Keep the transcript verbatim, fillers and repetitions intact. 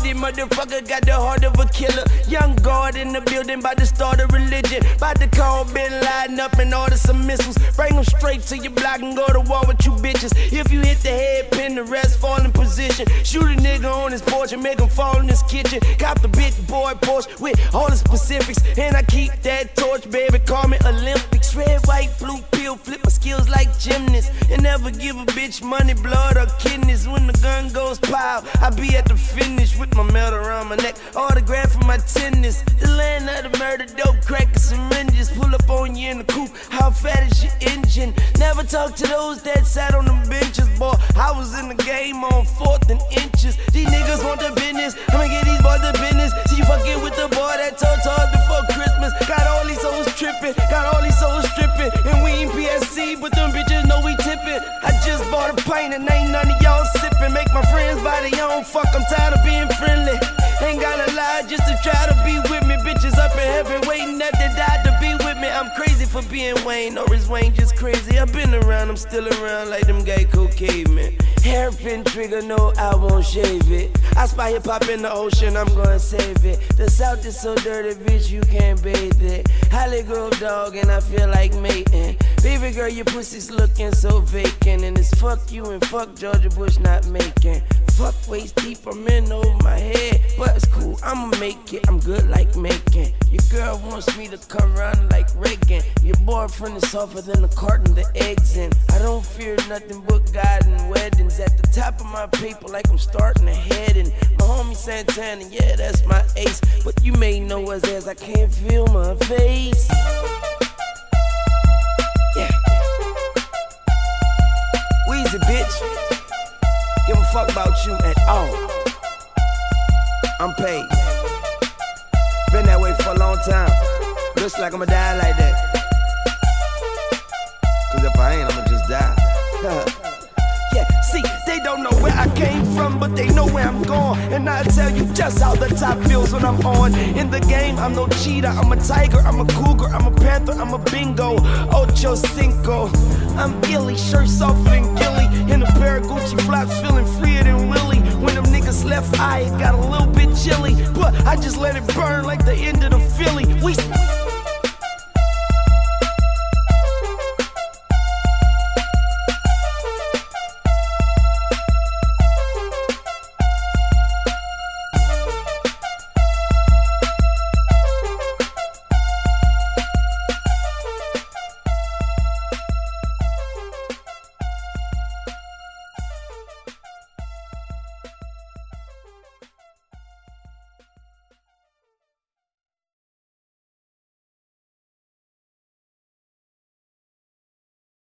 This motherfucker got the heart of a killer. Young guard in the building, bout to start a religion. Bout to call Bin Laden up and order some missiles. Bring them straight to your block and go to war with you bitches. If you hit the head pin, the rest fall in position. Shoot a nigga on his porch and make him fall in his kitchen. Cop the big boy Porsche with all the specifics. And I keep that torch, baby, call me Olympics. Red, white, blue pill, flip my skills like gymnasts. And never give a bitch money, blood, or kidneys. When the gun goes pow, I be at the finish with my medal around my neck, autograph for my tennis. The land of the murder, dope, crack and syringes. Pull up on you in the coupe, how fat is your engine? Never talk to those that sat on them benches, boy. I was in the game on fourth and inches. These niggas want the business, I'ma get these boys the business. See you fucking with the boy that told told before Christmas. Got all these souls tripping, got all these souls stripping. And we ain't P S C, but them bitches know we tipping. I just bought a pint and ain't none of y'all sipping. Make my friends buy their own, fuck, I'm tired of being friendly. Ain't gotta lie just to try to be with me. Bitches up in heaven waiting that they died to be with me. I'm crazy for being Wayne, or is Wayne just crazy? I've been around, I'm still around like them gay cocaine men. Hairpin trigger, no, I won't shave it. I spy hip hop in the ocean, I'm gonna save it. The South is so dirty, bitch, you can't bathe it. Holly Grove dog, and I feel like mating. Baby girl, your pussy's looking so vacant. And it's fuck you and fuck Georgia Bush not making. Fuck waist deep, I'm in over my head. But it's cool, I'ma make it, I'm good like making. Your girl wants me to come round like Reagan. Your boyfriend is softer than a carton the eggs in. I don't fear nothing but God and weddings. At the top of my paper like I'm starting to head in. My homie Santana, yeah, that's my ace. But you may know us as I can't feel my face. Yeah. Weezy, bitch. Give a fuck about you at all. I'm paid. Been that way for a long time. Looks like I'ma die like that. Cause if I ain't, I'ma just die. Yeah, see, they don't know where I came from, but they know where I'm going. And I'll tell you just how the top feels when I'm on. In the game, I'm no cheater, I'm a tiger, I'm a cougar, I'm a panther, I'm a bingo. Ocho Cinco. I'm illy, shirt softer than Gilly. In a pair of Gucci flops.